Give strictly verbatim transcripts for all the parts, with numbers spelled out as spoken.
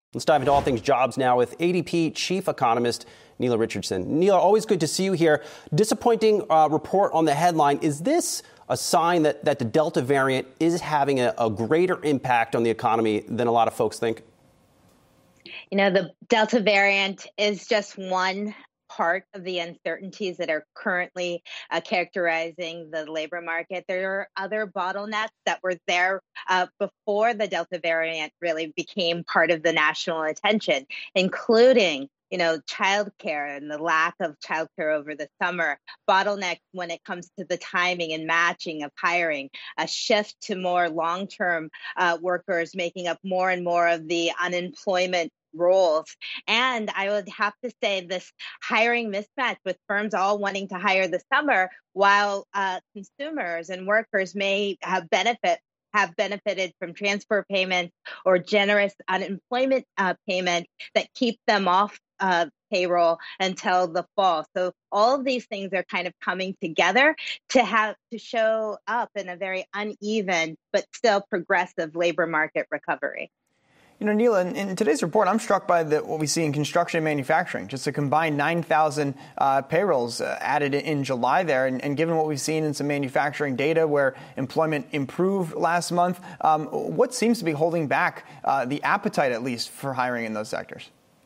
Let's dive into all things jobs now with A D P chief economist Nela Richardson. Nela, always good to see you here. Disappointing uh, report on the headline. Is this a sign that, that the Delta variant is having a, a greater impact on the economy than a lot of folks think? You know, the Delta variant is just one part of the uncertainties that are currently uh, characterizing the labor market. There are other bottlenecks that were there uh, before the Delta variant really became part of the national attention, including you know, childcare and the lack of childcare over the summer, bottleneck when it comes to the timing and matching of hiring, a shift to more long-term uh, workers making up more and more of the unemployment roles. And I would have to say this hiring mismatch with firms all wanting to hire the summer while uh, consumers and workers may have benefit have benefited from transfer payments or generous unemployment uh, payments that keep them off uh, payroll until the fall. So all of these things are kind of coming together to have to show up in a very uneven but still progressive labor market recovery. You know, Nela, in, in today's report, I'm struck by the, what we see in construction and manufacturing, just a combined nine thousand uh, payrolls uh, added in, in July there. And, and given what we've seen in some manufacturing data where employment improved last month, um, what seems to be holding back uh, the appetite, at least, for hiring in those sectors?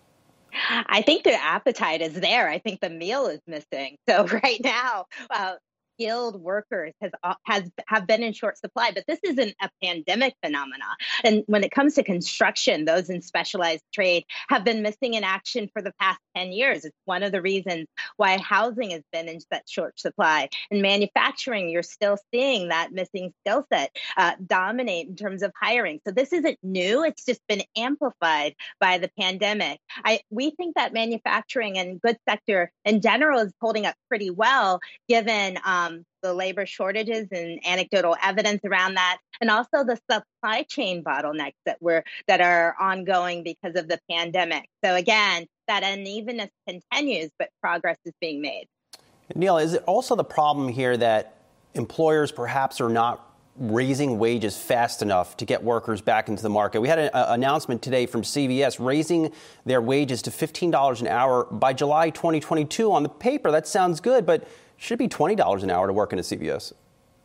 I think the appetite is there. I think the meal is missing. So right now, uh, skilled workers has has have been in short supply, but this isn't a pandemic phenomena. And when it comes to construction, those in specialized trade have been missing in action for the past ten years. It's one of the reasons why housing has been in such short supply. In manufacturing, you're still seeing that missing skill set uh, dominate in terms of hiring. So this isn't new. It's just been amplified by the pandemic. I we think that manufacturing and goods sector in general is holding up pretty well, given um, Um, the labor shortages and anecdotal evidence around that, and also the supply chain bottlenecks that were that are ongoing because of the pandemic. So again, that unevenness continues, but progress is being made. Neil, is it also the problem here that employers perhaps are not raising wages fast enough to get workers back into the market? We had an announcement today from C V S raising their wages to fifteen dollars an hour by July twenty twenty-two. On the paper, that sounds good, but should be twenty dollars an hour to work in a C V S.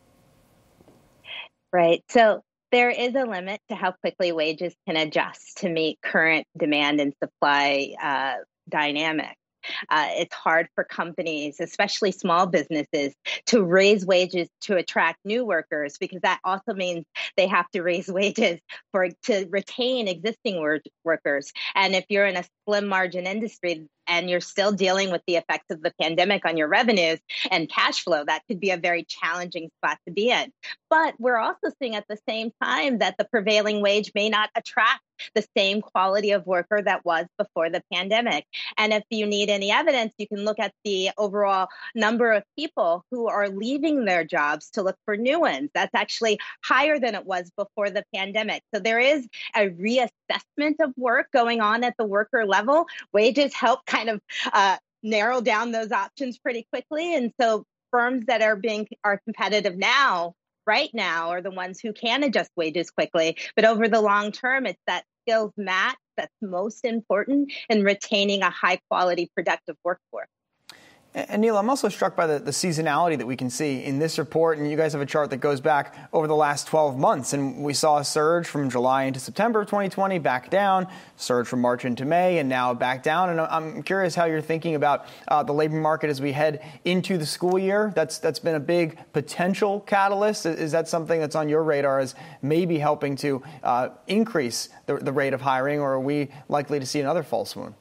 Right. So there is a limit to how quickly wages can adjust to meet current demand and supply uh, dynamics. Uh, it's hard for companies, especially small businesses, to raise wages to attract new workers, because that also means they have to raise wages for to retain existing work, workers. And if you're in a slim margin industry and you're still dealing with the effects of the pandemic on your revenues and cash flow, that could be a very challenging spot to be in. But we're also seeing at the same time that the prevailing wage may not attract the same quality of worker that was before the pandemic. And if you need any evidence, you can look at the overall number of people who are leaving their jobs to look for new ones. That's actually higher than it was before the pandemic. So there is a reassessment of work going on at the worker level. Wages help kind of uh, narrow down those options pretty quickly. And so firms that are being are competitive now right now are the ones who can adjust wages quickly. But over the long term, it's that skills match that's most important in retaining a high quality, productive workforce. And Neil, I'm also struck by the, the seasonality that we can see in this report. And you guys have a chart that goes back over the last twelve months. And we saw a surge from July into September of twenty twenty, back down, surge from March into May, and now back down. And I'm curious how you're thinking about uh, the labor market as we head into the school year. That's that's been a big potential catalyst. Is that something that's on your radar as maybe helping to uh, increase the, the rate of hiring, or are we likely to see another false swoon?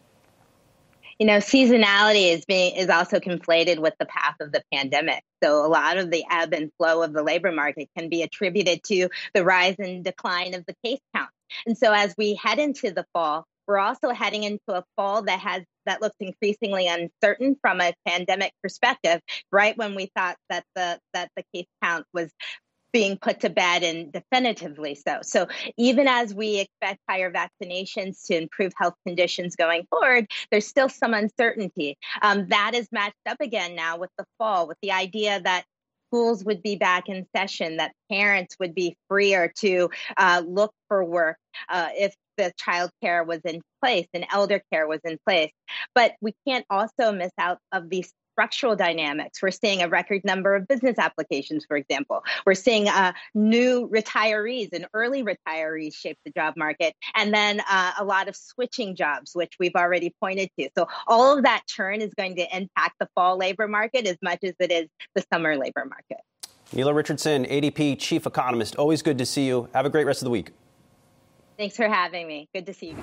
You know, seasonality is being is also conflated with the path of the pandemic. So a lot of the ebb and flow of the labor market can be attributed to the rise and decline of the case count. And so as we head into the fall, we're also heading into a fall that has that looks increasingly uncertain from a pandemic perspective, right when we thought that the that the case count was being put to bed, and definitively so. So even as we expect higher vaccinations to improve health conditions going forward, there's still some uncertainty. Um, that is matched up again now with the fall, with the idea that schools would be back in session, that parents would be freer to uh, look for work uh, if the child care was in place and elder care was in place. But we can't also miss out of these structural dynamics. We're seeing a record number of business applications, for example. We're seeing uh, new retirees and early retirees shape the job market, and then uh, a lot of switching jobs, which we've already pointed to. So all of that churn is going to impact the fall labor market as much as it is the summer labor market. Nela Richardson, A D P chief economist. Always good to see you. Have a great rest of the week. Thanks for having me. Good to see you guys.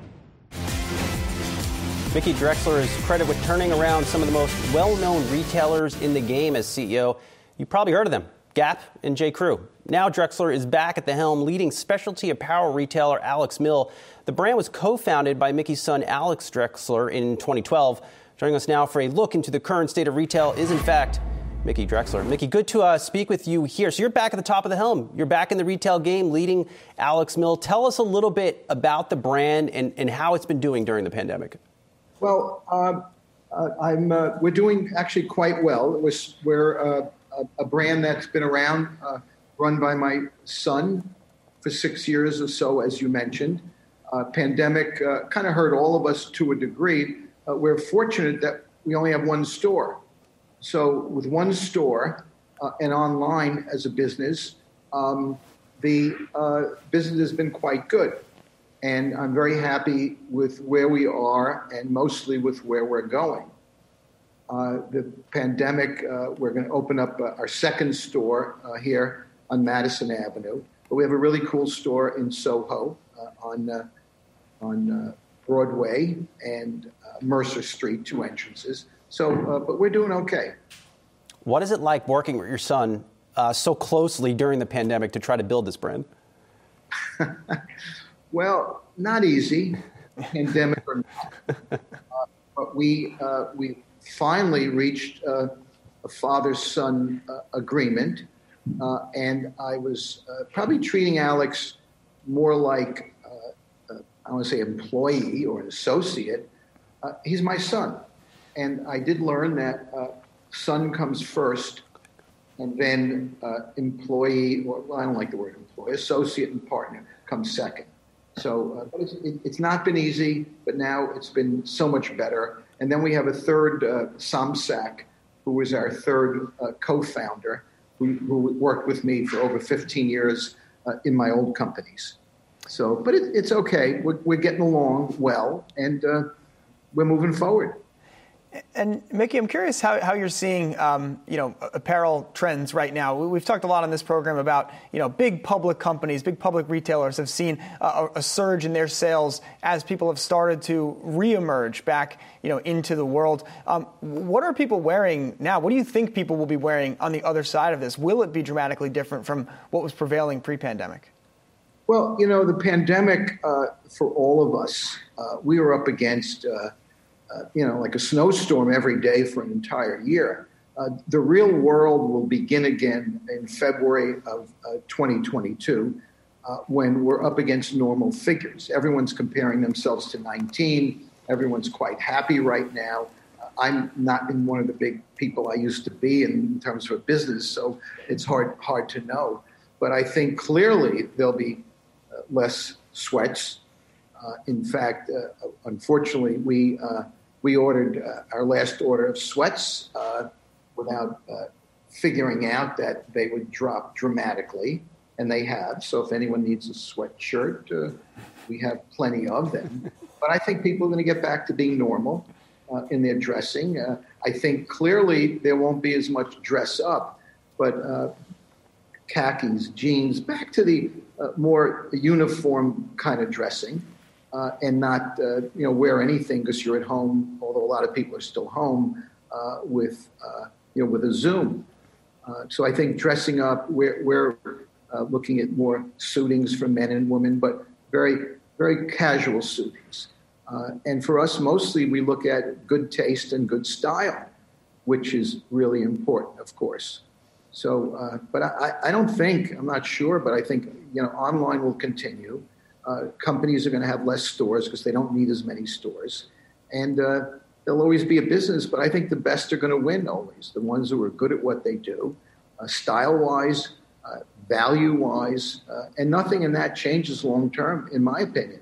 Mickey Drexler is credited with turning around some of the most well-known retailers in the game as C E O. You've probably heard of them, Gap and J. Crew. Now Drexler is back at the helm, leading specialty apparel retailer Alex Mill. The brand was co-founded by Mickey's son Alex Drexler in twenty twelve. Joining us now for a look into the current state of retail is, in fact, Mickey Drexler. Mickey, good to uh, speak with you here. So you're back at the top of the helm. You're back in the retail game, leading Alex Mill. Tell us a little bit about the brand and, and how it's been doing during the pandemic. Well, uh, uh, I'm. Uh, we're doing actually quite well. It was, we're uh, a, a brand that's been around, uh, run by my son for six years or so, as you mentioned. Uh, pandemic uh, kind of hurt all of us to a degree. Uh, we're fortunate that we only have one store. So with one store uh, and online as a business, um, the uh, business has been quite good. And I'm very happy with where we are and mostly with where we're going. Uh, the pandemic, uh, we're going to open up uh, our second store uh, here on Madison Avenue. But we have a really cool store in Soho uh, on uh, on uh, Broadway and uh, Mercer Street, two entrances. So, uh, but we're doing okay. What is it like working with your son uh, so closely during the pandemic to try to build this brand? Well, not easy, pandemic or not. Uh, but we uh, we finally reached uh, a father-son uh, agreement, uh, and I was uh, probably treating Alex more like, uh, uh, I want to say employee or an associate. Uh, he's my son. And I did learn that uh, son comes first, and then uh, employee, or well, I don't like the word employee, associate and partner comes second. So uh, but it's, it, it's not been easy, but now it's been so much better. And then we have a third, uh, Samsak, who was our third uh, co-founder, who, who worked with me for over fifteen years uh, in my old companies. So, but it, it's okay. We're, we're getting along well, and uh, we're moving forward. And Mickey, I'm curious how, how you're seeing, um, you know, apparel trends right now. We've talked a lot on this program about, you know, big public companies, big public retailers have seen a, a surge in their sales as people have started to reemerge back, you know, into the world. Um, what are people wearing now? What do you think people will be wearing on the other side of this? Will it be dramatically different from what was prevailing pre-pandemic? Well, you know, the pandemic uh, for all of us, uh, we were up against uh, Uh, you know, like a snowstorm every day for an entire year. Uh, the real world will begin again in February of uh, twenty twenty-two uh, when we're up against normal figures. Everyone's comparing themselves to nineteen. Everyone's quite happy right now. Uh, I'm not in one of the big people I used to be in, in terms of a business, so it's hard hard to know. But I think clearly there'll be uh, less sweats. Uh, in fact, uh, unfortunately, we uh, we ordered uh, our last order of sweats uh, without uh, figuring out that they would drop dramatically, and they have. So if anyone needs a sweatshirt, uh, we have plenty of them. But I think people are going to get back to being normal uh, in their dressing. Uh, I think clearly there won't be as much dress up, but uh, khakis, jeans, back to the uh, more uniform kind of dressing. Uh, and not, uh, you know, wear anything because you're at home, although a lot of people are still home uh, with, uh, you know, with a Zoom. Uh, so I think dressing up, we're, we're uh, looking at more suitings for men and women, but very, very casual suitings. Uh, and for us, mostly we look at good taste and good style, which is really important, of course. So, uh, but I, I don't think, I'm not sure, but I think, you know, online will continue. Uh, companies are going to have less stores because they don't need as many stores. And uh, there'll always be a business, but I think the best are going to win always, the ones who are good at what they do. uh, style-wise, uh, value-wise, uh, and nothing in that changes long-term, in my opinion.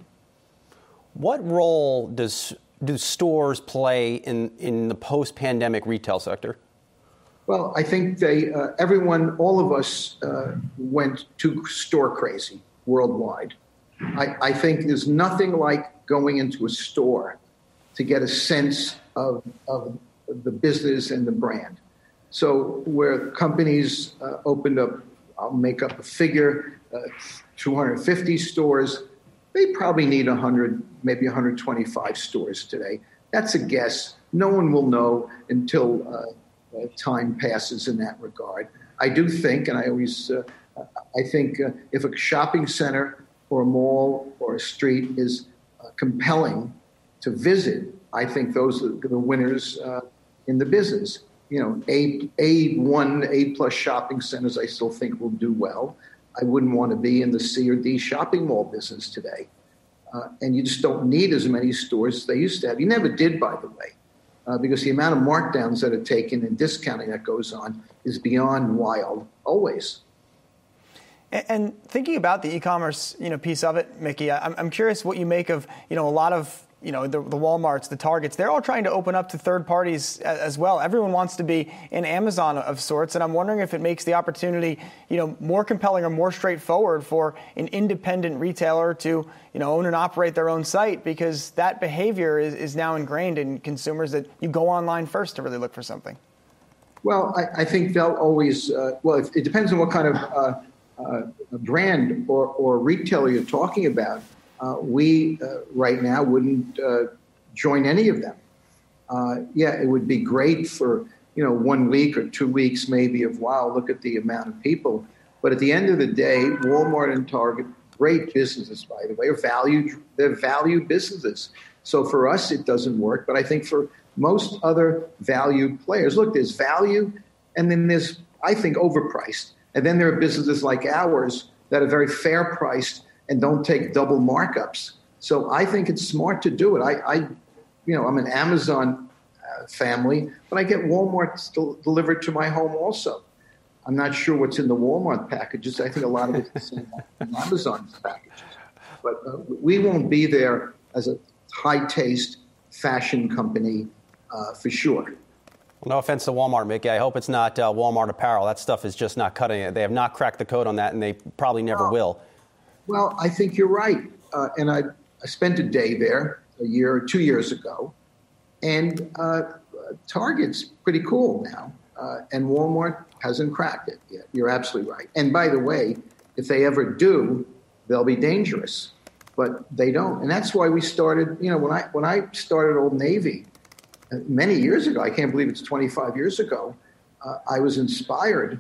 What role does do stores play in, in the post-pandemic retail sector? Well, I think they, uh, everyone, all of us uh, went to store crazy worldwide. I, I think there's nothing like going into a store to get a sense of, of the business and the brand. So where companies uh, opened up, I'll make up a figure, uh, two hundred fifty stores, they probably need one hundred, maybe one hundred twenty-five stores today. That's a guess. No one will know until uh, uh, time passes in that regard. I do think, and I always, uh, I think uh, if a shopping center or a mall or a street is uh, compelling to visit, I think those are the winners uh, in the business. You know, A, A one, A plus shopping centers I still think will do well. I wouldn't want to be in the C or D shopping mall business today. Uh, and you just don't need as many stores as they used to have. You never did, by the way, uh, because the amount of markdowns that are taken and discounting that goes on is beyond wild, always. And, and thinking about the e-commerce, you know, piece of it, Mickey, I'm, I'm curious what you make of, you know, a lot of, you know, the, the Walmarts, the Targets, they're all trying to open up to third parties as well. Everyone wants to be an Amazon of sorts. And I'm wondering if it makes the opportunity, you know, more compelling or more straightforward for an independent retailer to, you know, own and operate their own site, because that behavior is, is now ingrained in consumers that you go online first to really look for something. Well, I, I think they'll always, uh, well, it, it depends on what kind of uh, uh, brand or, or retailer you're talking about. Uh, we uh, right now wouldn't uh, join any of them. Uh, yeah, it would be great for, you know, one week or two weeks maybe of, wow, look at the amount of people. But at the end of the day, Walmart and Target, great businesses, by the way, are valued, they're valued businesses. So for us, it doesn't work. But I think for most other value players, look, there's value and then there's, I think, overpriced. And then there are businesses like ours that are very fair priced and don't take double markups. So I think it's smart to do it. I, I you know, I'm an Amazon uh, family, but I get Walmart still delivered to my home also. I'm not sure what's in the Walmart packages. I think a lot of it's in Amazon's packages. But uh, we won't be there as a high-taste fashion company uh, for sure. Well, no offense to Walmart, Mickey. I hope it's not uh, Walmart apparel. That stuff is just not cutting it. They have not cracked the code on that, and they probably never oh. will. Well, I think you're right. Uh, and I, I spent a day there a year or two years ago. And uh, Target's pretty cool now. Uh, and Walmart hasn't cracked it yet. You're absolutely right. And by the way, if they ever do, they'll be dangerous. But they don't. And that's why we started, you know, when I when I started Old Navy uh, many years ago, I can't believe it's twenty-five years ago, uh, I was inspired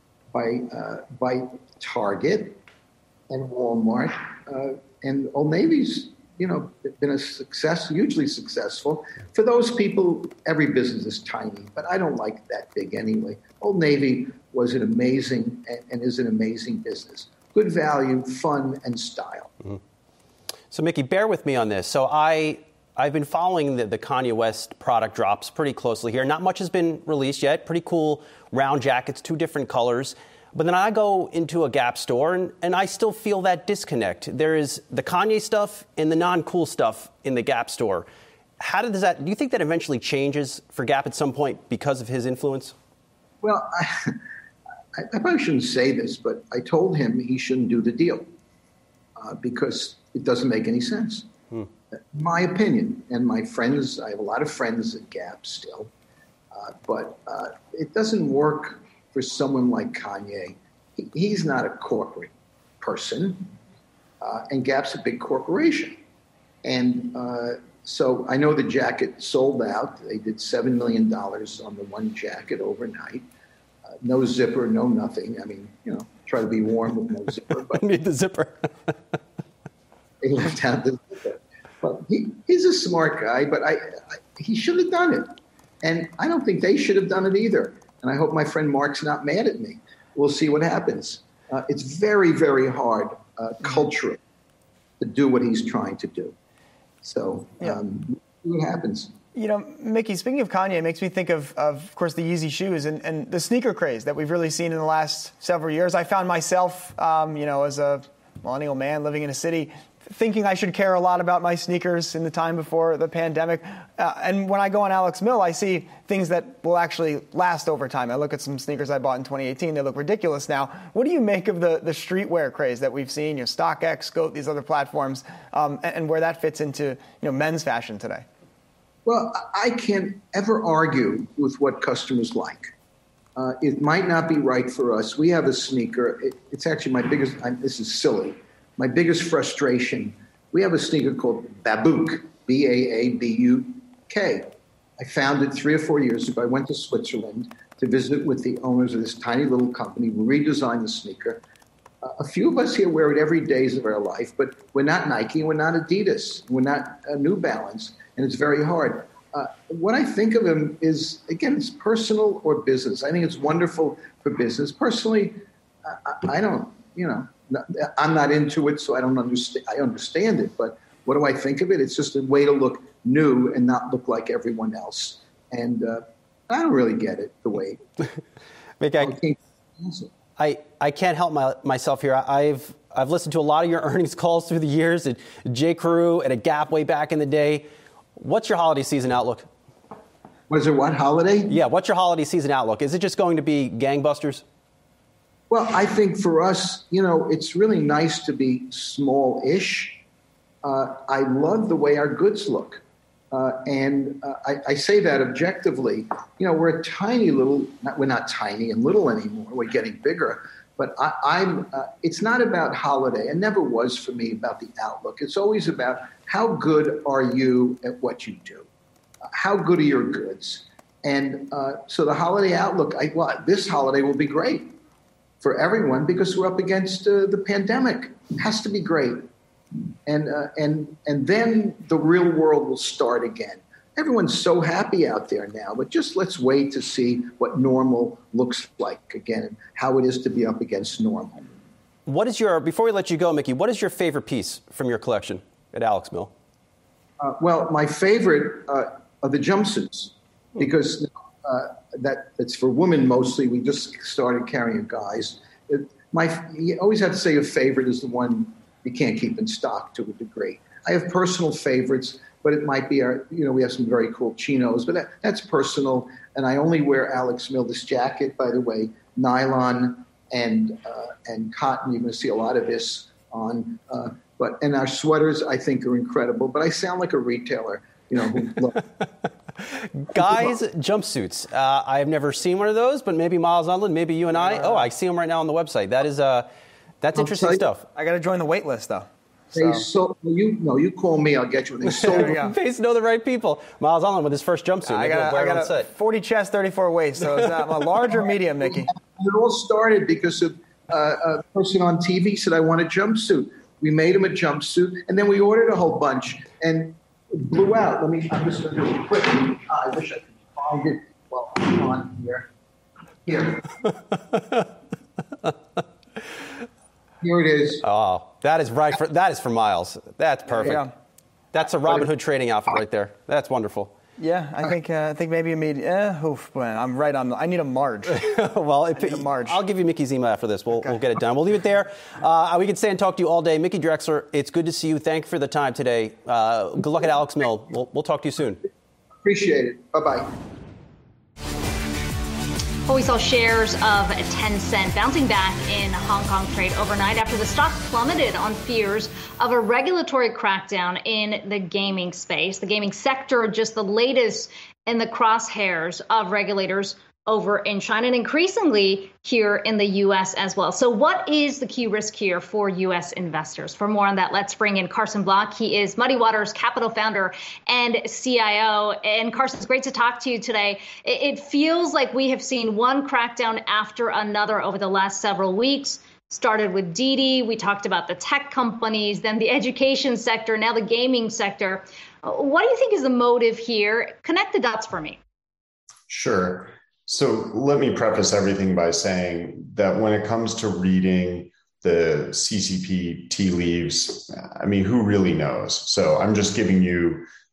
by uh, by Target and Walmart, uh, and Old Navy's, you know, been a success, hugely successful. For those people, every business is tiny, but I don't like that big anyway. Old Navy was an amazing and, and is an amazing business. Good value, fun, and style. Mm-hmm. So, Mickey, bear with me on this. So I, I've been following the, the Kanye West product drops pretty closely here. Not much has been released yet. Pretty cool round jackets, two different colors. But then I go into a Gap store, and, and I still feel that disconnect. There is the Kanye stuff and the non-cool stuff in the Gap store. How does that, do you think that eventually changes for Gap at some point because of his influence? Well, I, I probably shouldn't say this, but I told him he shouldn't do the deal uh, because it doesn't make any sense. Hmm. My opinion, and my friends, I have a lot of friends at Gap still, uh, but uh, it doesn't work for someone like Kanye. He, he's not a corporate person, uh, and Gap's a big corporation. And uh, so I know the jacket sold out. They did seven million dollars on the one jacket overnight. Uh, no zipper, no nothing. I mean, you know, try to be warm with no zipper. But need the zipper. They left out the zipper. But he, he's a smart guy, but I, I he should have done it. And I don't think they should have done it either. And I hope my friend Mark's not mad at me. We'll see what happens. Uh, it's very, very hard uh, culturally to do what he's trying to do. So um, yeah. see what happens. You know, Mickey, speaking of Kanye, it makes me think of, of, of course, the Yeezy shoes and, and the sneaker craze that we've really seen in the last several years. I found myself, um, you know, as a millennial man living in a city, thinking I should care a lot about my sneakers in the time before the pandemic. Uh, and when I go on Alex Mill, I see things that will actually last over time. I look at some sneakers I bought in twenty eighteen. They look ridiculous now. What do you make of the, the streetwear craze that we've seen, your StockX, Goat, these other platforms, um, and, and where that fits into, you know, men's fashion today? Well, I can't ever argue with what customers like. Uh, it might not be right for us. We have a sneaker. It, it's actually my biggest, I, this is silly, my biggest frustration. We have a sneaker called Babouk, B A A B U K. I found it three or four years ago. I went to Switzerland to visit with the owners of this tiny little company. We redesigned the sneaker. Uh, a few of us here wear it every day of our life, but we're not Nike, we're not Adidas, we're not uh, New Balance. And it's very hard. Uh, what I think of him is, again, it's personal or business. I think it's wonderful for business. Personally, I, I don't, you know, I'm not into it, so I don't understand. I understand it, but what do I think of it? It's just a way to look new and not look like everyone else. And uh, I don't really get it the way. Mick, I, I, I can't help my, myself here. I've I've listened to a lot of your earnings calls through the years at J. Crew and at Gap way back in the day. What's your holiday season outlook? What is it, what, holiday? Yeah, what's your holiday season outlook? Is it just going to be gangbusters? Well, I think for us, you know, it's really nice to be small-ish. Uh, I love the way our goods look. Uh, and uh, I, I say that objectively. You know, we're a tiny little, not, we're not tiny and little anymore. We're getting bigger. But I, I'm. Uh, it's not about holiday. It never was for me about the outlook. It's always about how good are you at what you do? Uh, how good are your goods? And uh, so the holiday outlook, I, well, this holiday will be great for everyone because we're up against uh, the pandemic. It has to be great. And uh, and and then the real world will start again. Everyone's so happy out there now, but just let's wait to see what normal looks like again and how it is to be up against normal. What is your, before we let you go, Mickey, what is your favorite piece from your collection at Alex Mill? Uh, well, my favorite uh, are the jumpsuits because uh, that it's for women mostly. We just started carrying guys. It, my, you always have to say your favorite is the one you can't keep in stock to a degree. I have personal favorites, but it might be our, you know, we have some very cool chinos, but that, that's personal. And I only wear Alex Mill, this jacket, by the way, nylon and uh, and cotton. You're going to see a lot of this on. Uh, but and our sweaters, I think, are incredible. But I sound like a retailer, you know. Who look. Guys, jumpsuits. Uh, I have never seen one of those, but maybe Miles Unland, maybe you and I. Uh, oh, I see them right now on the website. That is uh, that's I'll interesting stuff. I got to join the wait list, though. They so you no, you call me, I'll get you. They sold them. Face know the right people. Miles Unland with his first jumpsuit. I got, I got a forty chest, thirty-four waist. So is that a large or medium, Mickey? It all started because of uh, a person on T V said, "I want a jumpsuit." We made him a jumpsuit, and then we ordered a whole bunch, and it blew out. Let me. I'm just going to do it quickly. I wish I could find it. Well, come on here. Here. Here it is. Oh, that is right. For, that is for Miles. That's perfect. That's a Robin Hood trading outfit right there. That's wonderful. Yeah, I think uh, I think maybe a medium. Eh, oof, man, I'm right on. The, I need a Marge. well, if, a Marge. I'll give you Mickey's email after this. We'll okay. we'll get it done. We'll leave it there. Uh, we could stay and talk to you all day. Mickey Drexler, it's good to see you. Thank you for the time today. Uh, good luck at Alex Mill. We'll, we'll talk to you soon. Appreciate it. Bye-bye. Well, we saw shares of Tencent bouncing back in Hong Kong trade overnight after the stock plummeted on fears of a regulatory crackdown in the gaming space. The gaming sector, just the latest in the crosshairs of regulators over in China and increasingly here in the U S as well. So what is the key risk here for U S investors? For more on that, let's bring in Carson Block. He is Muddy Waters Capital founder and C I O. And Carson, it's great to talk to you today. It feels like we have seen one crackdown after another over the last several weeks. Started with Didi. We talked about the tech companies, then the education sector, now the gaming sector. What do you think is the motive here? Connect the dots for me. Sure. So let me preface everything by saying that when it comes to reading the C C P tea leaves, I mean, who really knows? So I'm just giving you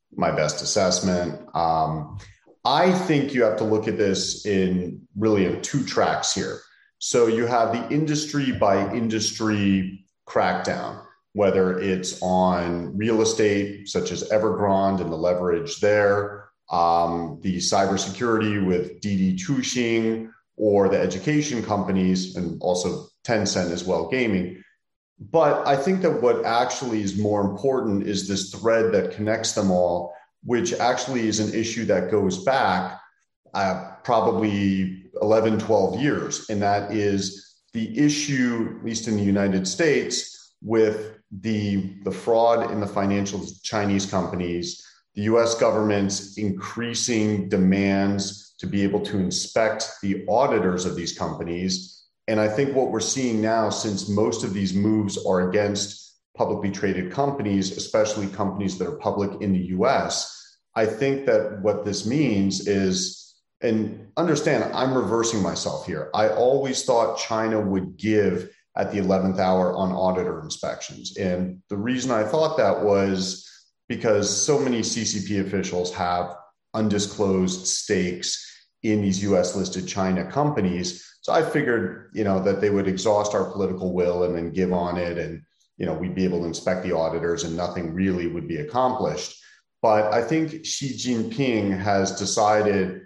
my best assessment. Um, I think you have to look at this in really in two tracks here. So you have the industry by industry crackdown, whether it's on real estate, such as Evergrande and the leverage there, um, the cybersecurity with Didi Chuxing, or the education companies, and also Tencent as well, gaming. But I think that what actually is more important is this thread that connects them all, which actually is an issue that goes back uh, probably eleven, twelve years. And that is the issue, at least in the United States, with the, the fraud in the financial Chinese companies, the U S government's increasing demands to be able to inspect the auditors of these companies. And I think what we're seeing now, since most of these moves are against publicly traded companies, especially companies that are public in the U S, I think that what this means is, and understand, I'm reversing myself here. I always thought China would give at the eleventh hour on auditor inspections. And the reason I thought that was because so many C C P officials have undisclosed stakes in these U S listed China companies. So I figured, you know, that they would exhaust our political will and then give on it. And, you know, we'd be able to inspect the auditors and nothing really would be accomplished. But I think Xi Jinping has decided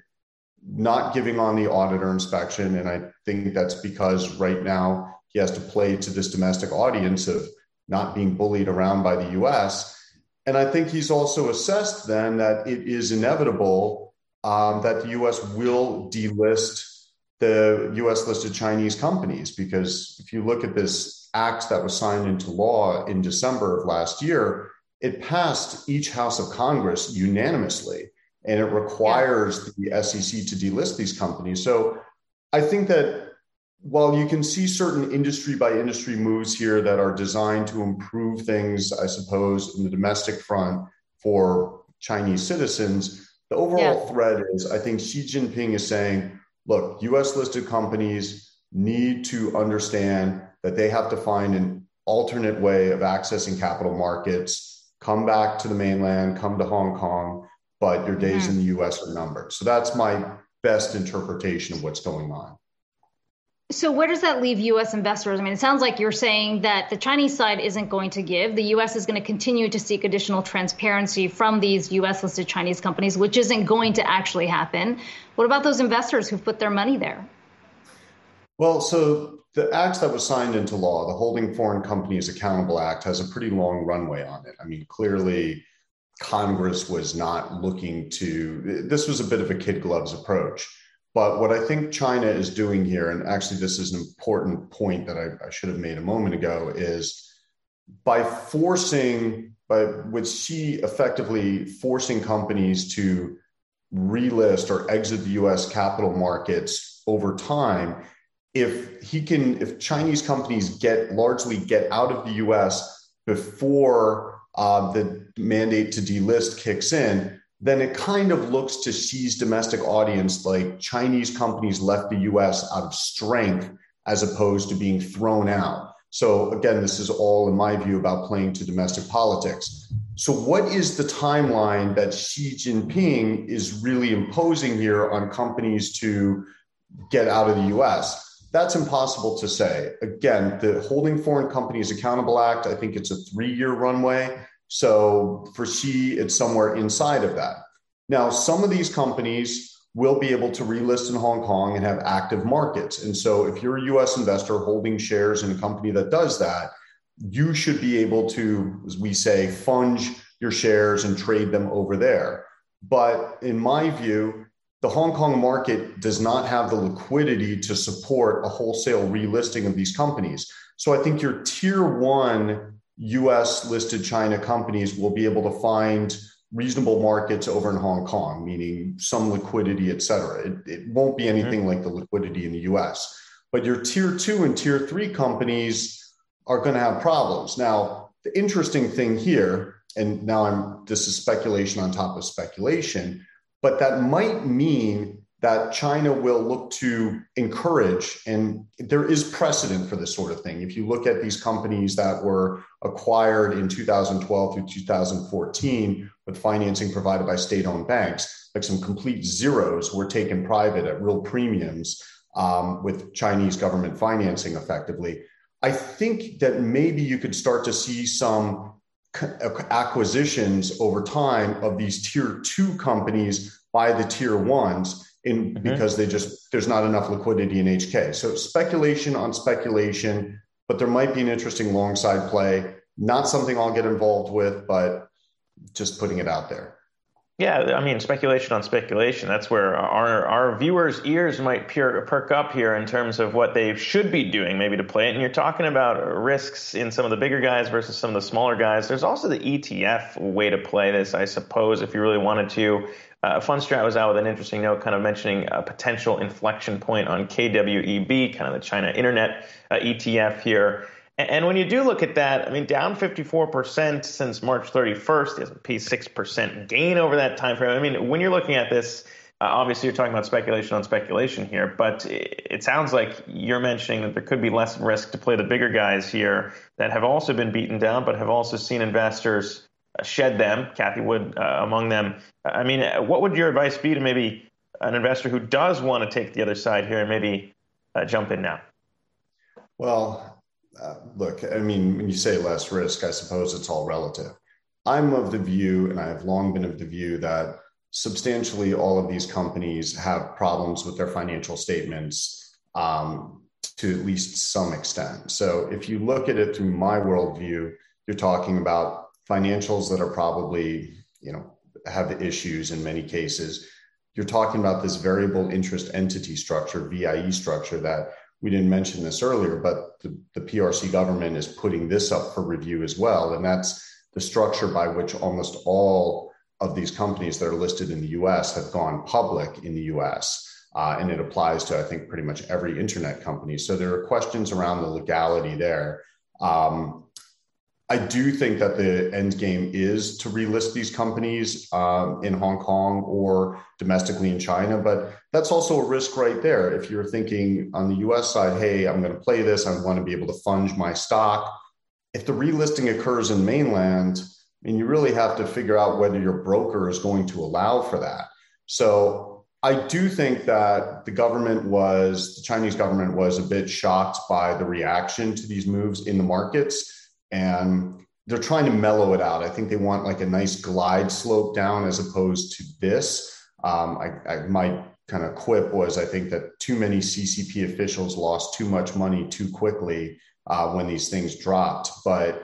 not giving on the auditor inspection. And I think that's because right now he has to play to this domestic audience of not being bullied around by the U S. And I think he's also assessed then that it is inevitable um, that the U S will delist the U S listed Chinese companies, because if you look at this act that was signed into law in December of last year, it passed each House of Congress unanimously, and it requires yeah. the S E C to delist these companies. So I think that while you can see certain industry by industry moves here that are designed to improve things, I suppose, in the domestic front for Chinese citizens, the overall yeah. thread is, I think Xi Jinping is saying, look, U S listed companies need to understand that they have to find an alternate way of accessing capital markets, come back to the mainland, come to Hong Kong, but your days mm-hmm. in the U S are numbered. So that's my best interpretation of what's going on. So where does that leave U S investors? I mean, it sounds like you're saying that the Chinese side isn't going to give. The U S is going to continue to seek additional transparency from these U S listed Chinese companies, which isn't going to actually happen. What about those investors who've put their money there? Well, so the act that was signed into law, the Holding Foreign Companies Accountable Act, has a pretty long runway on it. I mean, clearly Congress was not looking to, this was a bit of a kid gloves approach. But what I think China is doing here, and actually this is an important point that I, I should have made a moment ago, is by forcing, by with Xi effectively forcing companies to relist or exit the U S capital markets over time, if he can, if Chinese companies get largely get out of the U S before uh, the mandate to delist kicks in, then it kind of looks to Xi's domestic audience like Chinese companies left the U S out of strength as opposed to being thrown out. So again, this is all, in my view, about playing to domestic politics. So what is the timeline that Xi Jinping is really imposing here on companies to get out of the U S? That's impossible to say. Again, the Holding Foreign Companies Accountable Act, I think it's a three-year runway. So for Xi, it's somewhere inside of that. Now, some of these companies will be able to relist in Hong Kong and have active markets. And so if you're a U S investor holding shares in a company that does that, you should be able to, as we say, funge your shares and trade them over there. But in my view, the Hong Kong market does not have the liquidity to support a wholesale relisting of these companies. So I think your tier one U S listed China companies will be able to find reasonable markets over in Hong Kong, meaning some liquidity, et cetera. It, it won't be anything mm-hmm. like the liquidity in the U S. But your tier two and tier three companies are going to have problems. Now, the interesting thing here, and now I'm this is speculation on top of speculation, but that might mean that China will look to encourage, and there is precedent for this sort of thing. If you look at these companies that were acquired in two thousand twelve through two thousand fourteen with financing provided by state-owned banks, like some complete zeros were taken private at real premiums um, with Chinese government financing effectively. I think that maybe you could start to see some acquisitions over time of these tier two companies by the tier ones in mm-hmm. because they just, there's not enough liquidity in H K. So speculation on speculation, but there might be an interesting long side play. Not something I'll get involved with, but just putting it out there. Yeah, I mean, speculation on speculation. That's where our our viewers' ears might peer, perk up here in terms of what they should be doing, maybe to play it. And you're talking about risks in some of the bigger guys versus some of the smaller guys. There's also the E T F way to play this, I suppose, if you really wanted to. Uh, Fundstrat was out with an interesting note kind of mentioning a potential inflection point on K W E B, kind of the China Internet uh, E T F here. And when you do look at that, I mean, down fifty-four percent since March thirty-first, the S and P six percent gain over that time frame. I mean, when you're looking at this, uh, obviously you're talking about speculation on speculation here, but it, it sounds like you're mentioning that there could be less risk to play the bigger guys here that have also been beaten down, but have also seen investors shed them, Cathie Wood uh, among them. I mean, what would your advice be to maybe an investor who does want to take the other side here and maybe uh, jump in now? Well, Uh, look, I mean, when you say less risk, I suppose it's all relative. I'm of the view, and I have long been of the view, that substantially all of these companies have problems with their financial statements um, to at least some extent. So if you look at it through my worldview, you're talking about financials that are probably, you know, have issues in many cases. You're talking about this variable interest entity structure, V I E structure, that we didn't mention this earlier, but the, the P R C government is putting this up for review as well. And that's the structure by which almost all of these companies that are listed in the U S have gone public in the U S. Uh, and it applies to, I think, pretty much every internet company. So there are questions around the legality there. Um, I do think that the end game is to relist these companies um, in Hong Kong or domestically in China, but that's also a risk right there. If you're thinking on the U S side, hey, I'm going to play this, I want to be able to fund my stock. If the relisting occurs in mainland, I mean, you really have to figure out whether your broker is going to allow for that. So I do think that the government was, the Chinese government was a bit shocked by the reaction to these moves in the markets. And they're trying to mellow it out. I think they want like a nice glide slope down as opposed to this. Um, I, I, my kind of quip was, I think that too many C C P officials lost too much money too quickly uh, when these things dropped. But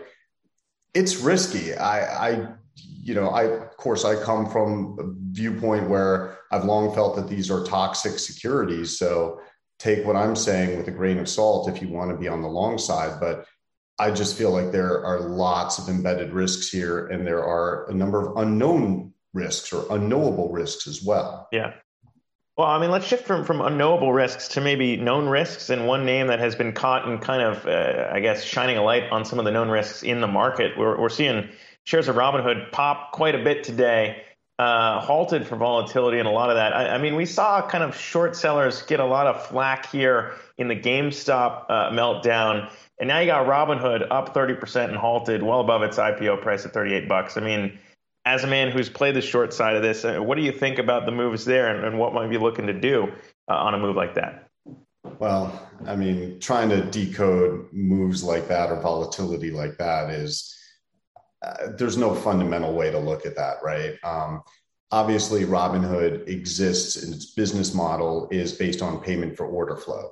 it's risky. I, I, you know, I, of course, I come from a viewpoint where I've long felt that these are toxic securities. So take what I'm saying with a grain of salt if you want to be on the long side. But I just feel like there are lots of embedded risks here, and there are a number of unknown risks or unknowable risks as well. Yeah. Well, I mean, let's shift from, from unknowable risks to maybe known risks. And one name that has been caught in kind of, uh, I guess, shining a light on some of the known risks in the market. We're, we're seeing shares of Robinhood pop quite a bit today, uh, halted for volatility and a lot of that. I, I mean, we saw kind of short sellers get a lot of flack here in the GameStop uh, meltdown. And now you got Robinhood up thirty percent and halted well above its I P O price at thirty-eight bucks. I mean, as a man who's played the short side of this, what do you think about the moves there, and, and what might you be looking to do uh, on a move like that? Well, I mean, trying to decode moves like that or volatility like that is, uh, there's no fundamental way to look at that, right? Um, obviously, Robinhood exists, and its business model is based on payment for order flow.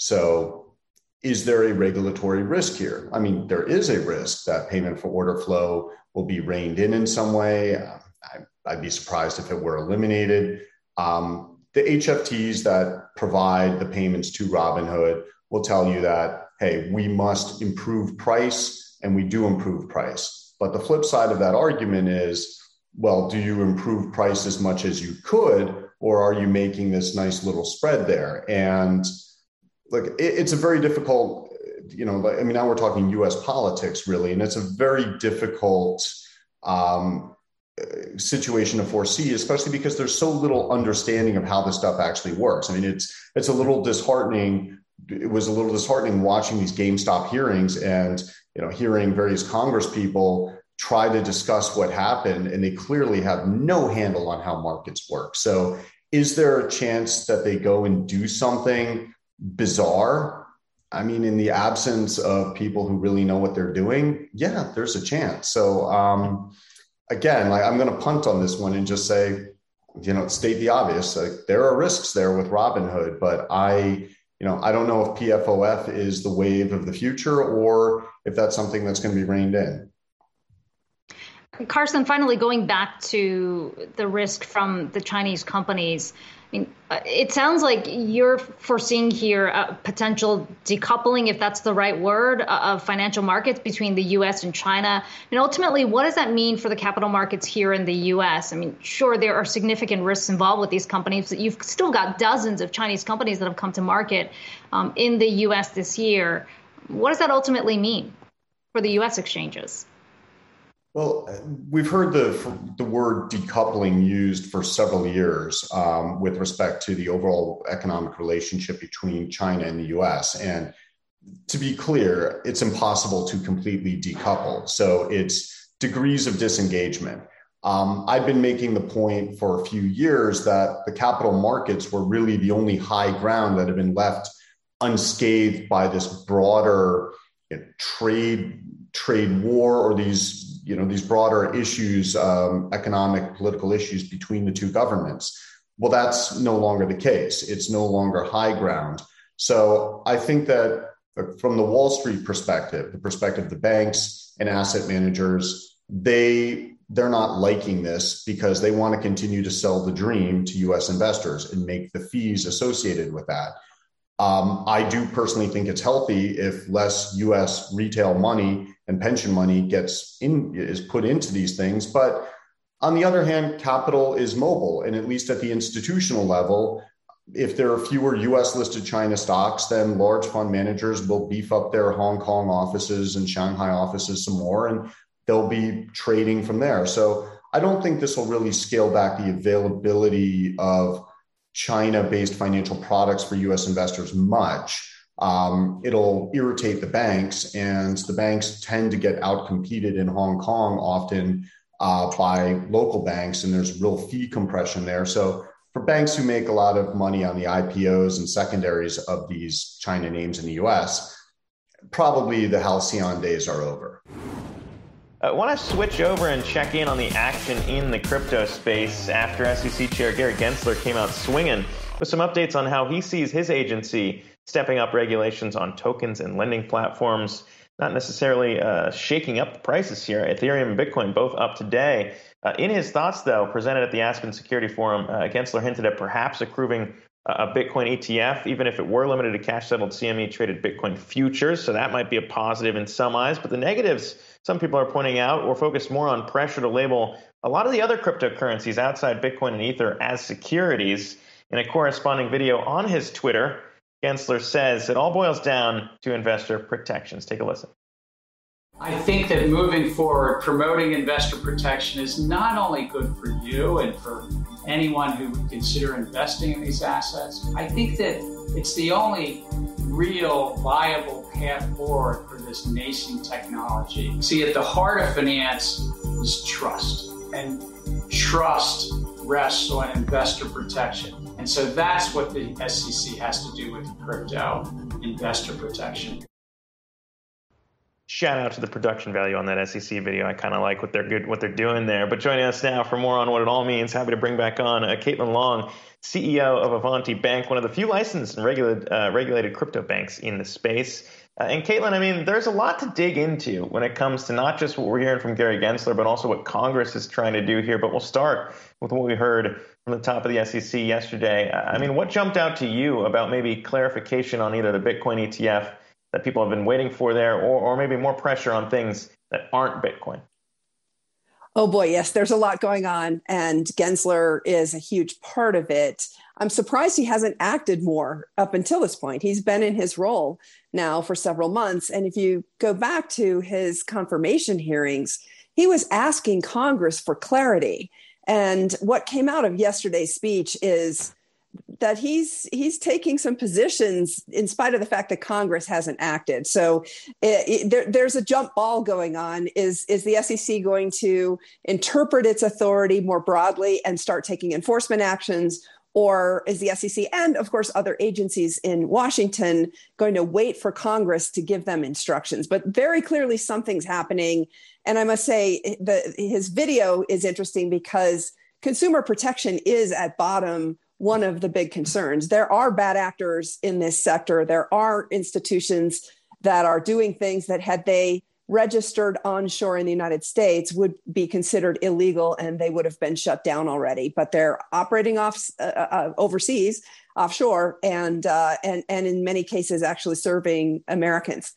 So is there a regulatory risk here? I mean, there is a risk that payment for order flow will be reined in in some way. Uh, I, I'd be surprised if it were eliminated. Um, the H F Ts that provide the payments to Robinhood will tell you that, hey, we must improve price, and we do improve price. But the flip side of that argument is, well, do you improve price as much as you could, or are you making this nice little spread there? And look, it, it's a very difficult, you know, I mean, now we're talking U S politics really, and it's a very difficult um, situation to foresee, especially because there's so little understanding of how this stuff actually works. I mean, it's it's a little disheartening. It was a little disheartening watching these GameStop hearings and, you know, hearing various Congress people try to discuss what happened, and they clearly have no handle on how markets work. So is there a chance that they go and do something bizarre? I mean, in the absence of people who really know what they're doing, yeah, there's a chance. So um, again, like, I'm going to punt on this one and just say, you know, state the obvious. Like, there are risks there with Robinhood, but I, you know, I don't know if P F O F is the wave of the future or if that's something that's going to be reined in. Carson, finally, going back to the risk from the Chinese companies, I mean, it sounds like you're foreseeing here a potential decoupling, if that's the right word, of financial markets between the U S and China. And ultimately, what does that mean for the capital markets here in the U S? I mean, sure, there are significant risks involved with these companies. You've still got dozens of Chinese companies that have come to market um, in the U S this year. What does that ultimately mean for the U S exchanges? Well, we've heard the the word decoupling used for several years um, with respect to the overall economic relationship between China and the U S. And to be clear, it's impossible to completely decouple. So it's degrees of disengagement. Um, I've been making the point for a few years that the capital markets were really the only high ground that had been left unscathed by this broader, you know, trade trade war or these you know, these broader issues, um, economic, political issues between the two governments. Well, that's no longer the case. It's no longer high ground. So I think that from the Wall Street perspective, the perspective of the banks and asset managers, they, they're not liking this because they want to continue to sell the dream to U S investors and make the fees associated with that. Um, I do personally think it's healthy if less U S retail money and pension money gets in, is put into these things. But on the other hand, capital is mobile. And at least at the institutional level, if there are fewer U S listed China stocks, then large fund managers will beef up their Hong Kong offices and Shanghai offices some more, and they'll be trading from there. So I don't think this will really scale back the availability of China-based financial products for U S investors much. Um, it'll irritate the banks, and the banks tend to get outcompeted in Hong Kong often uh, by local banks, and there's real fee compression there. So for banks who make a lot of money on the I P Os and secondaries of these China names in the U S, probably the halcyon days are over. I want to switch over and check in on the action in the crypto space after S E C Chair Gary Gensler came out swinging with some updates on how he sees his agency stepping up regulations on tokens and lending platforms, not necessarily uh, shaking up the prices here. Ethereum and Bitcoin both up today. Uh, in his thoughts, though, presented at the Aspen Security Forum, uh, Gensler hinted at perhaps approving a Bitcoin E T F, even if it were limited to cash-settled C M E-traded Bitcoin futures. So that might be a positive in some eyes. But the negatives, some people are pointing out, were focused more on pressure to label a lot of the other cryptocurrencies outside Bitcoin and Ether as securities. In a corresponding video on his Twitter, Gensler says it all boils down to investor protections. Take a listen. I think that moving forward, promoting investor protection is not only good for you and for anyone who would consider investing in these assets. I think that it's the only real viable path forward for this nascent technology. See, at the heart of finance is trust, and trust rests on investor protection. And so that's what the S E C has to do with crypto, investor protection. Shout out to the production value on that S E C video. I kind of like what they're good, what they're doing there. But joining us now for more on what it all means, happy to bring back on uh, Caitlin Long, C E O of Avanti Bank, one of the few licensed and regulated, uh, regulated crypto banks in the space. Uh, and Caitlin, I mean, there's a lot to dig into when it comes to not just what we're hearing from Gary Gensler, but also what Congress is trying to do here. But we'll start with what we heard from the top of the S E C yesterday. I mean, what jumped out to you about maybe clarification on either the Bitcoin E T F that people have been waiting for there, or, or maybe more pressure on things that aren't Bitcoin? Oh boy, yes, there's a lot going on, and Gensler is a huge part of it. I'm surprised he hasn't acted more up until this point. He's been in his role now for several months, and if you go back to his confirmation hearings, he was asking Congress for clarity. And what came out of yesterday's speech is that he's he's taking some positions in spite of the fact that Congress hasn't acted. So it, it, there, there's a jump ball going on. Is, is the S E C going to interpret its authority more broadly and start taking enforcement actions? Or is the S E C and, of course, other agencies in Washington going to wait for Congress to give them instructions? But very clearly something's happening. And I must say that his video is interesting because consumer protection is at bottom one of the big concerns. There are bad actors in this sector. There are institutions that are doing things that, had they registered onshore in the United States, would be considered illegal and they would have been shut down already. But they're operating off uh, uh, overseas, offshore, and uh, and and in many cases actually serving Americans.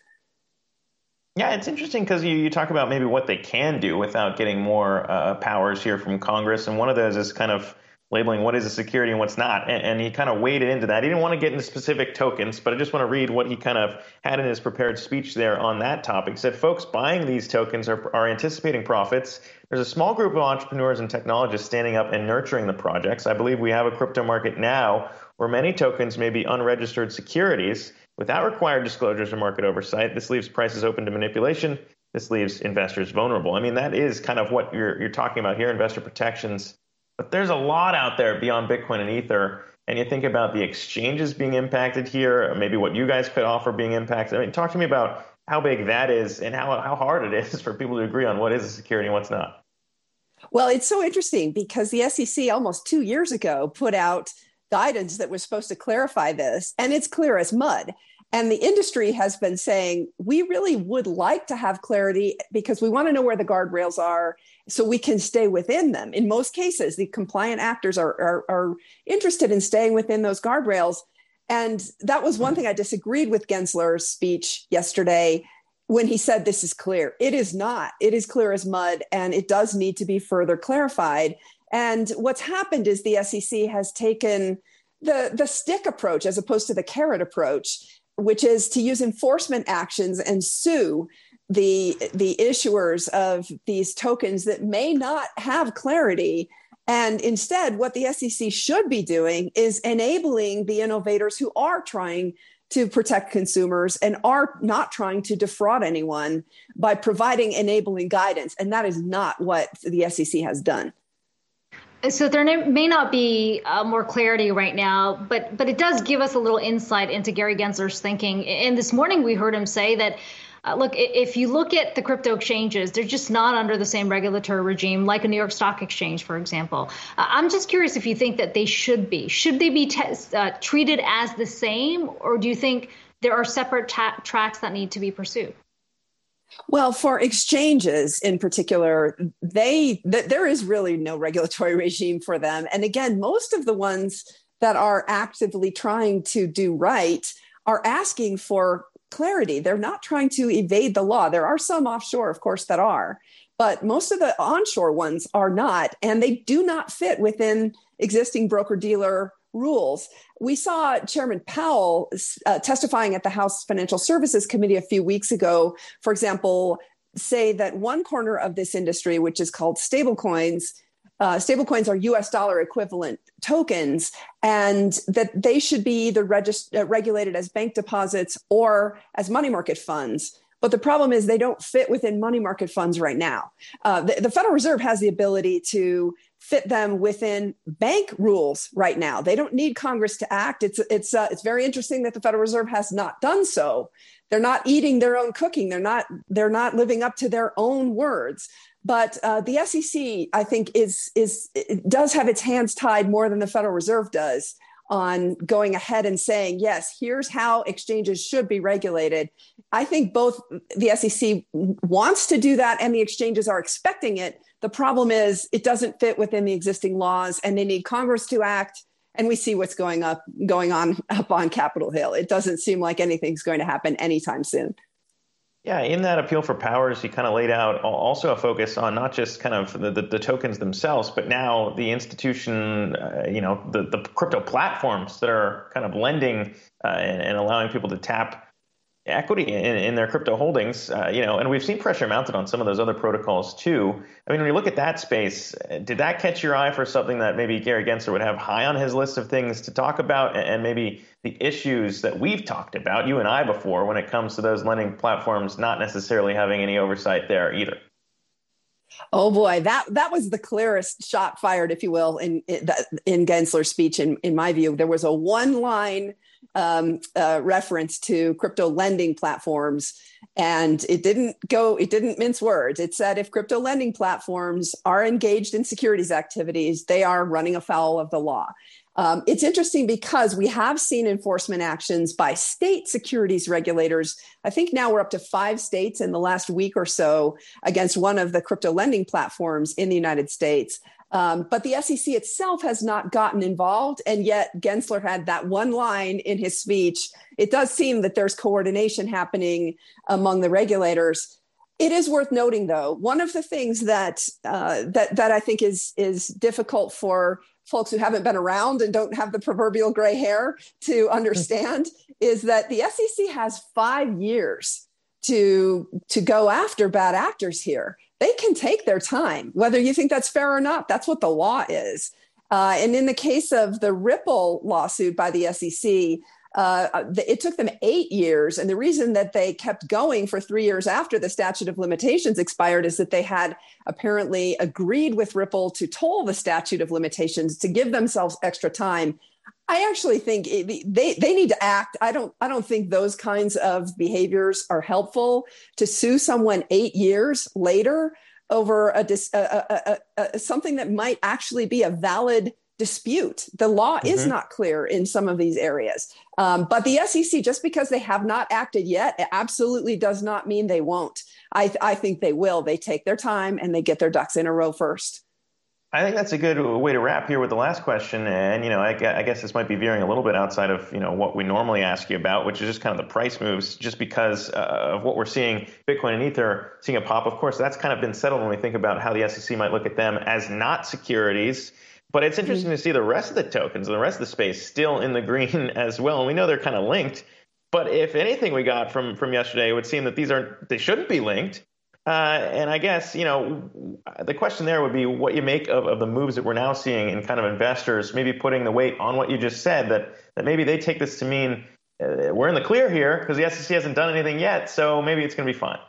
Yeah, it's interesting because you, you talk about maybe what they can do without getting more uh, powers here from Congress, and one of those is kind of labeling what is a security and what's not. And, and he kind of waded into that. He didn't want to get into specific tokens, but I just want to read what he kind of had in his prepared speech there on that topic. He said, folks buying these tokens are, are anticipating profits. There's a small group of entrepreneurs and technologists standing up and nurturing the projects. I believe we have a crypto market now where many tokens may be unregistered securities without required disclosures or market oversight. This leaves prices open to manipulation. This leaves investors vulnerable. I mean, that is kind of what you're, you're talking about here, investor protections. But there's a lot out there beyond Bitcoin and Ether. And you think about the exchanges being impacted here, maybe what you guys could offer being impacted. I mean, talk to me about how big that is and how, how hard it is for people to agree on what is a security and what's not. Well, it's so interesting because the S E C almost two years ago put out guidance that was supposed to clarify this, and it's clear as mud. And the industry has been saying, we really would like to have clarity because we want to know where the guardrails are so we can stay within them. In most cases, the compliant actors are, are, are interested in staying within those guardrails. And that was one thing I disagreed with Gensler's speech yesterday when he said this is clear. It is not. It is clear as mud, and it does need to be further clarified. And what's happened is the S E C has taken the, the stick approach as opposed to the carrot approach, which is to use enforcement actions and sue the, the issuers of these tokens that may not have clarity. And instead, what the S E C should be doing is enabling the innovators who are trying to protect consumers and are not trying to defraud anyone by providing enabling guidance. And that is not what the S E C has done. So there may not be uh, more clarity right now, but but it does give us a little insight into Gary Gensler's thinking. And this morning we heard him say that, uh, look, if you look at the crypto exchanges, they're just not under the same regulatory regime like a New York Stock Exchange, for example. Uh, I'm just curious if you think that they should be. Should they be t- uh, treated as the same, or do you think there are separate ta- tracks that need to be pursued? Well, for exchanges in particular, they th- there is really no regulatory regime for them. And again, most of the ones that are actively trying to do right are asking for clarity. They're not trying to evade the law. There are some offshore, of course, that are, but most of the onshore ones are not, and they do not fit within existing broker-dealer rules. We saw Chairman Powell uh, testifying at the House Financial Services Committee a few weeks ago, for example, say that one corner of this industry, which is called stablecoins, uh, stablecoins are U S dollar equivalent tokens, and that they should be either regist- uh, regulated as bank deposits or as money market funds. But the problem is they don't fit within money market funds right now. Uh, the, the Federal Reserve has the ability to fit them within bank rules right now. They don't need Congress to act. It's it's uh, it's very interesting that the Federal Reserve has not done so. They're not eating their own cooking. They're not they're not living up to their own words. But uh, the S E C, I think, is is it does have its hands tied more than the Federal Reserve does on going ahead and saying, yes, here's how exchanges should be regulated. I think both the S E C wants to do that and the exchanges are expecting it. The problem is it doesn't fit within the existing laws, and they need Congress to act. And we see what's going up, going on up on Capitol Hill. It doesn't seem like anything's going to happen anytime soon. Yeah, in that appeal for powers, he kind of laid out also a focus on not just kind of the, the, the tokens themselves, but now the institution, uh, you know, the, the crypto platforms that are kind of lending uh, and, and allowing people to tap equity in, in their crypto holdings, uh, you know, and we've seen pressure mounted on some of those other protocols too. I mean, when you look at that space, did that catch your eye for something that maybe Gary Gensler would have high on his list of things to talk about, and maybe the issues that we've talked about, you and I, before, when it comes to those lending platforms not necessarily having any oversight there either? Oh boy, that that was the clearest shot fired, if you will, in in Gensler's speech. In in my view, there was a one line um, uh, reference to crypto lending platforms, and it didn't go. It didn't mince words. It said if crypto lending platforms are engaged in securities activities, they are running afoul of the law. Um, it's interesting because we have seen enforcement actions by state securities regulators. I think now we're up to five states in the last week or so against one of the crypto lending platforms in the United States. Um, but the S E C itself has not gotten involved. And yet Gensler had that one line in his speech. It does seem that there's coordination happening among the regulators. It is worth noting, though, one of the things that uh, that that I think is is difficult for folks who haven't been around and don't have the proverbial gray hair to understand is that the S E C has five years to to go after bad actors here. They can take their time, whether you think that's fair or not. That's what the law is. Uh, and in the case of the Ripple lawsuit by the S E C, uh, it took them eight years. And the reason that they kept going for three years after the statute of limitations expired is that they had apparently agreed with Ripple to toll the statute of limitations to give themselves extra time. I actually think it, they they need to act. I don't I don't think those kinds of behaviors are helpful. To sue someone eight years later over a, a, a, a, a something that might actually be a valid dispute. The law mm-hmm. is not clear in some of these areas. Um, but the S E C, just because they have not acted yet, it absolutely does not mean they won't. I, I think they will. They take their time and they get their ducks in a row first. I think that's a good way to wrap here with the last question. And, you know, I, I guess this might be veering a little bit outside of, you know, what we normally ask you about, which is just kind of the price moves, just because uh, of what we're seeing, Bitcoin and Ether seeing a pop. Of course, that's kind of been settled when we think about how the S E C might look at them as not securities. But it's interesting mm-hmm. to see the rest of the tokens and the rest of the space still in the green as well. And we know they're kind of linked. But if anything we got from, from yesterday, it would seem that these are they shouldn't be linked. Uh, and I guess, you know, the question there would be what you make of, of the moves that we're now seeing in kind of investors, maybe putting the weight on what you just said, that, that maybe they take this to mean uh, we're in the clear here because the S E C hasn't done anything yet. So maybe it's going to be fine.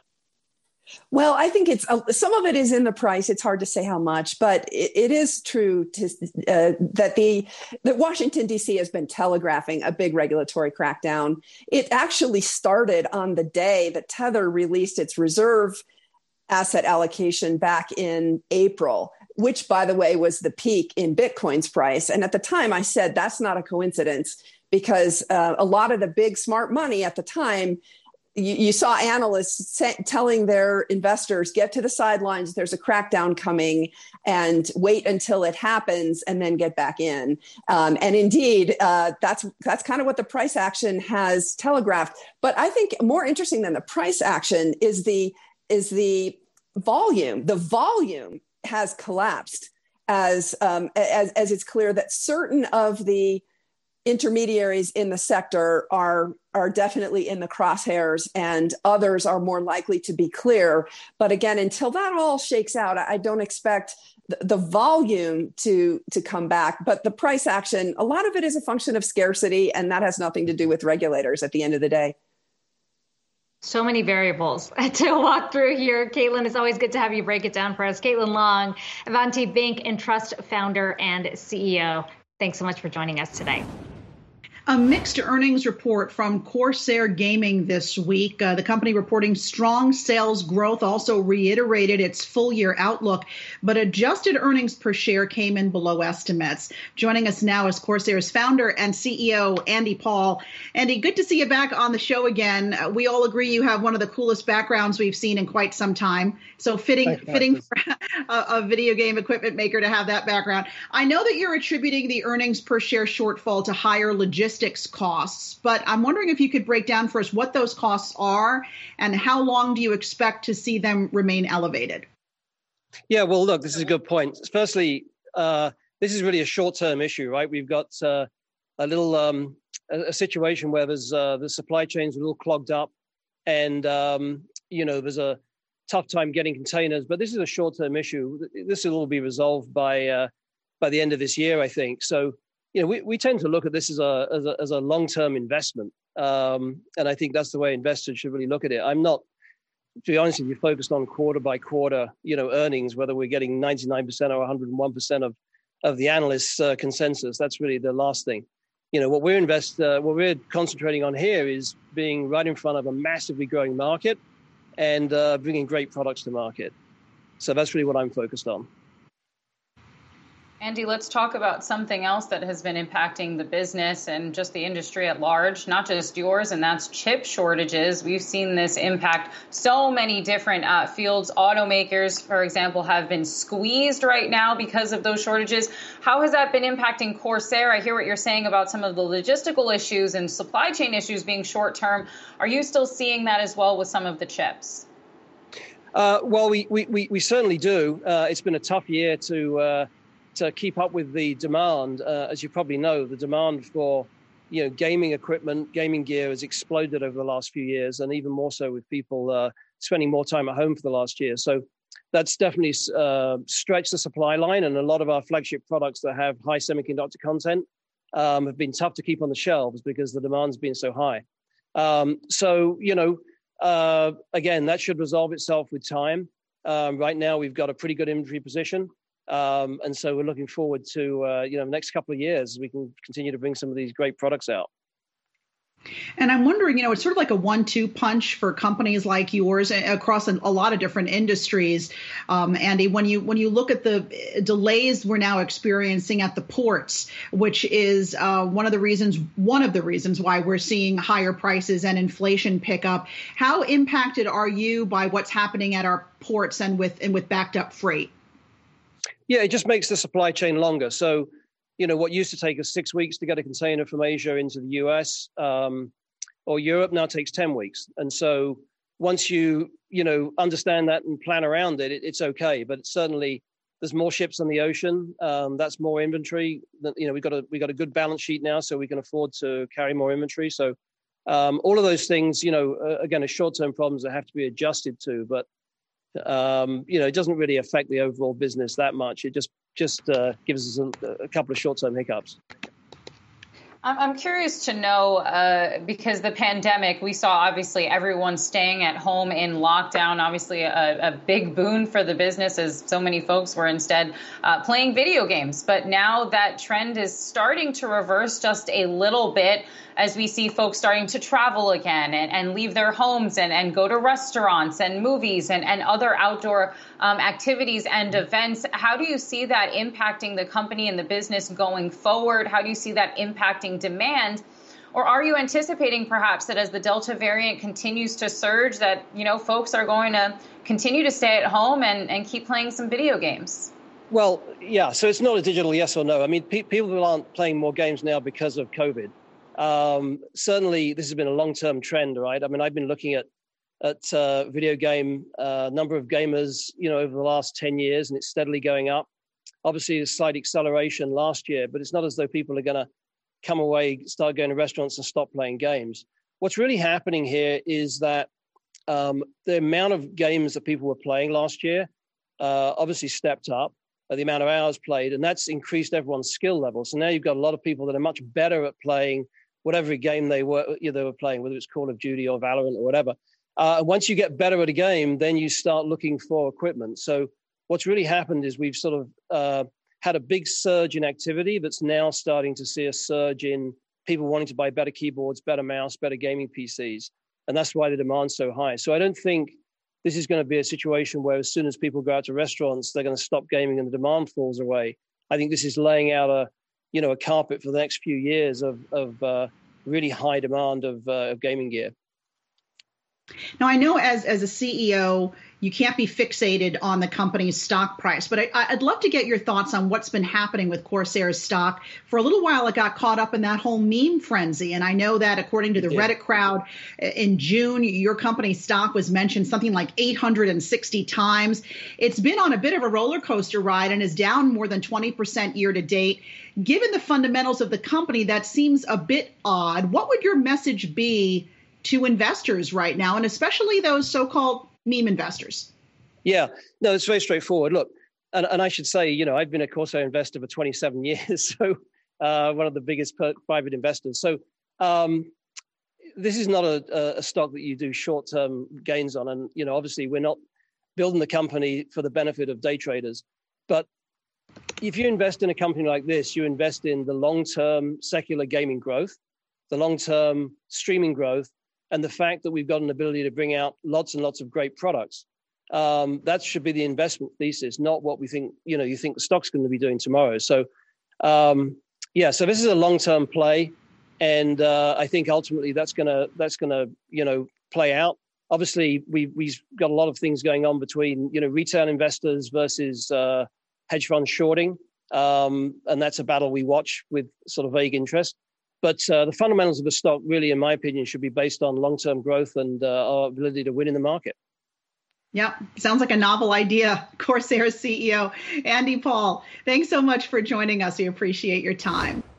Well, I think it's uh, some of it is in the price. It's hard to say how much, but it, it is true to, uh, that the that Washington, D C has been telegraphing a big regulatory crackdown. It actually started on the day that Tether released its reserve asset allocation back in April, which, by the way, was the peak in Bitcoin's price. And at the time, I said that's not a coincidence because uh, a lot of the big smart money at the time, you, you saw analysts say, telling their investors, get to the sidelines, there's a crackdown coming, and wait until it happens and then get back in. Um, and indeed, uh, that's that's kind of what the price action has telegraphed. But I think more interesting than the price action is the is the volume. The volume has collapsed as, um, as, as it's clear that certain of the intermediaries in the sector are, are definitely in the crosshairs and others are more likely to be clear. But again, until that all shakes out, I don't expect the, the volume to, to come back. But the price action, a lot of it is a function of scarcity, and that has nothing to do with regulators at the end of the day. So many variables to walk through here. Caitlin, it's always good to have you break it down for us. Caitlin Long, Avanti Bank and Trust founder and C E O. Thanks so much for joining us today. A mixed earnings report from Corsair Gaming this week. Uh, the company reporting strong sales growth, also reiterated its full year outlook, but adjusted earnings per share came in below estimates. Joining us now is Corsair's founder and C E O, Andy Paul. Andy, good to see you back on the show again. Uh, we all agree you have one of the coolest backgrounds we've seen in quite some time. So fitting, fitting for a, a video game equipment maker to have that background. I know that you're attributing the earnings per share shortfall to higher logistics costs, but I'm wondering if you could break down for us what those costs are and how long do you expect to see them remain elevated? Yeah, well, look, this is a good point. Firstly, uh, this is really a short-term issue, right? We've got uh, a little um, a, a situation where there's uh, the supply chain's a little clogged up. and um, you know, there's a tough time getting containers. But this is a short-term issue. This will all be resolved by uh, by the end of this year, I think. So, you know, we, we tend to look at this as a as a, as a long-term investment, um, and I think that's the way investors should really look at it. I'm not, to be honest with you, focused on quarter by quarter, you know, earnings, whether we're getting ninety-nine percent or one hundred one percent of of the analysts' uh, consensus. That's really the last thing. You know, what we're invest, uh, what we're concentrating on here is being right in front of a massively growing market and uh, bringing great products to market. So that's really what I'm focused on. Andy, let's talk about something else that has been impacting the business and just the industry at large, not just yours, and that's chip shortages. We've seen this impact so many different uh, fields. Automakers, for example, have been squeezed right now because of those shortages. How has that been impacting Corsair? I hear what you're saying about some of the logistical issues and supply chain issues being short term. Are you still seeing that as well with some of the chips? Uh, well, we, we, we certainly do. Uh, it's been a tough year to... Uh, to keep up with the demand. Uh, as you probably know, the demand for, you know, gaming equipment, gaming gear has exploded over the last few years, and even more so with people uh, spending more time at home for the last year. So that's definitely uh, stretched the supply line, and a lot of our flagship products that have high semiconductor content um, have been tough to keep on the shelves because the demand's been so high. Um, so, you know, uh, again, that should resolve itself with time. Um, right now, we've got a pretty good inventory position. Um, and so we're looking forward to, uh, you know, the next couple of years, we can continue to bring some of these great products out. And I'm wondering, you know, it's sort of like a one two punch for companies like yours across a, a lot of different industries. Um, Andy, when you when you look at the delays we're now experiencing at the ports, which is uh, one of the reasons, one of the reasons why we're seeing higher prices and inflation pick up. How impacted are you by what's happening at our ports and with and with backed up freight? Yeah, it just makes the supply chain longer. So, you know, what used to take us six weeks to get a container from Asia into the U S um, or Europe now takes ten weeks. And so once you, you know, understand that and plan around it, it it's okay. But certainly there's more ships on the ocean. Um, that's more inventory. You know, we've got a, we've got a good balance sheet now, so we can afford to carry more inventory. So um, all of those things, you know, uh, again, are short-term problems that have to be adjusted to. But Um, you know, it doesn't really affect the overall business that much. It just just uh, gives us a, a couple of short-term hiccups. I'm curious to know, uh, because the pandemic, we saw obviously everyone staying at home in lockdown, obviously a, a big boon for the business as so many folks were instead uh, playing video games. But now that trend is starting to reverse just a little bit as we see folks starting to travel again and, and leave their homes and, and go to restaurants and movies and, and other outdoor um, activities and events. How do you see that impacting the company and the business going forward? How do you see that impacting demand? Or are you anticipating perhaps that as the Delta variant continues to surge that, you know, folks are going to continue to stay at home and, and keep playing some video games? Well, yeah, so it's not a digital yes or no. I mean, pe- people aren't playing more games now because of COVID. Um, certainly, this has been a long-term trend, right? I mean, I've been looking at at uh, video game uh, number of gamers, you know, over the last ten years, and it's steadily going up. Obviously, a slight acceleration last year, but it's not as though people are going to come away, start going to restaurants and stop playing games. What's really happening here is that um, the amount of games that people were playing last year uh, obviously stepped up, uh, the amount of hours played, and that's increased everyone's skill level. So now you've got a lot of people that are much better at playing whatever game they were, you know, they were playing, whether it's Call of Duty or Valorant or whatever. Uh, once you get better at a game, then you start looking for equipment. So what's really happened is we've sort of uh, had a big surge in activity that's now starting to see a surge in people wanting to buy better keyboards, better mouse, better gaming P Cs. And that's why the demand's so high. So I don't think this is going to be a situation where as soon as people go out to restaurants, they're going to stop gaming and the demand falls away. I think this is laying out a, you know, a carpet for the next few years of, of uh, really high demand of, uh, of gaming gear. Now, I know as as a C E O, you can't be fixated on the company's stock price, but I, I'd love to get your thoughts on what's been happening with Corsair's stock. For a little while, it got caught up in that whole meme frenzy. And I know that according to the Reddit crowd, in June, your company's stock was mentioned something like eight hundred sixty times. It's been on a bit of a roller coaster ride and is down more than twenty percent year to date. Given the fundamentals of the company, that seems a bit odd. What would your message be to investors right now, and especially those so-called meme investors? Yeah, no, it's very straightforward. Look, and, and I should say, you know, I've been a Corsair investor for twenty-seven years, so uh, one of the biggest per- private investors. So um, this is not a, a stock that you do short-term gains on. And, you know, obviously we're not building the company for the benefit of day traders. But if you invest in a company like this, you invest in the long-term secular gaming growth, the long-term streaming growth, and the fact that we've got an ability to bring out lots and lots of great products. Um, that should be the investment thesis, not what we think, you know, you think the stock's going to be doing tomorrow. So, um, yeah, so this is a long-term play. And uh, I think ultimately that's going to, that's going to, you know, play out. Obviously, we, we've got a lot of things going on between, you know, retail investors versus uh, hedge fund shorting. Um, and that's a battle we watch with sort of vague interest. But uh, the fundamentals of the stock really, in my opinion, should be based on long-term growth and uh, our ability to win in the market. Yep. Sounds like a novel idea. Corsair's C E O, Andy Paul, thanks so much for joining us. We appreciate your time.